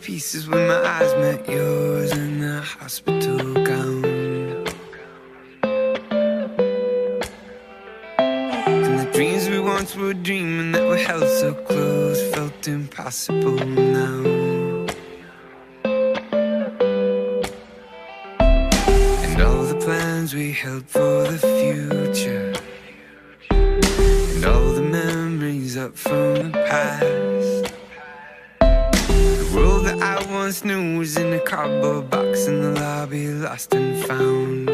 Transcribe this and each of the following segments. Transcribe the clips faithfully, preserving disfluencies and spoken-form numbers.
pieces when my eyes met yours in the hospital gown. And the dreams we once were dreaming that were held so close felt impossible now. And all the plans we held for the future, and all the memories up from the past. The world that I once knew was in a cardboard box in the lobby, lost and found.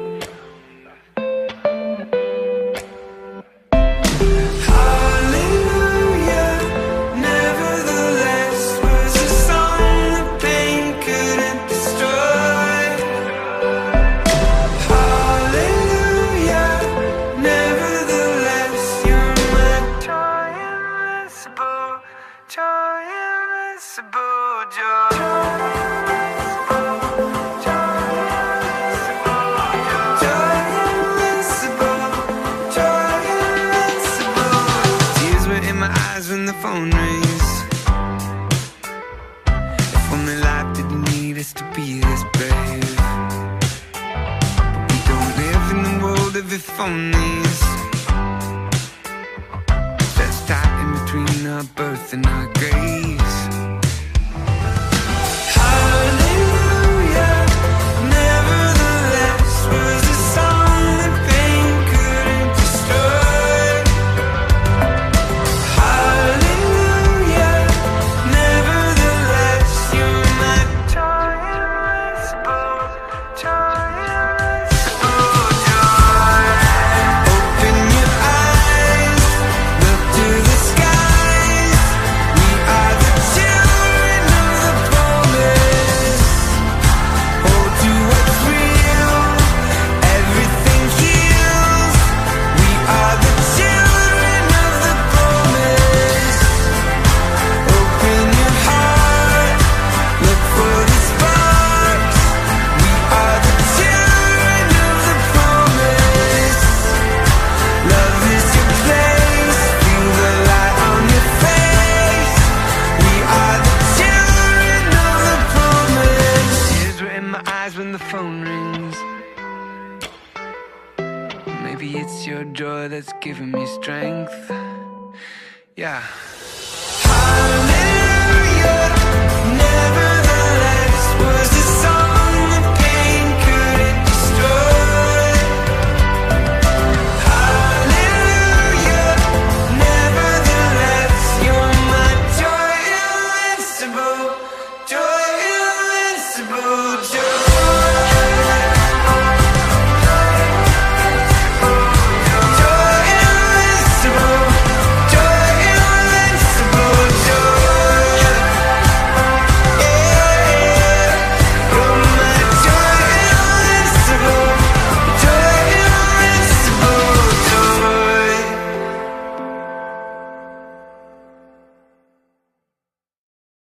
When the phone rings, if only life didn't need us to be this brave. But we don't live in the world of if onlys. Just tied in between our birth and our graves. Hallelujah, nevertheless was a song that pain couldn't destroy. When the phone rings, maybe it's your joy that's giving me strength. Yeah.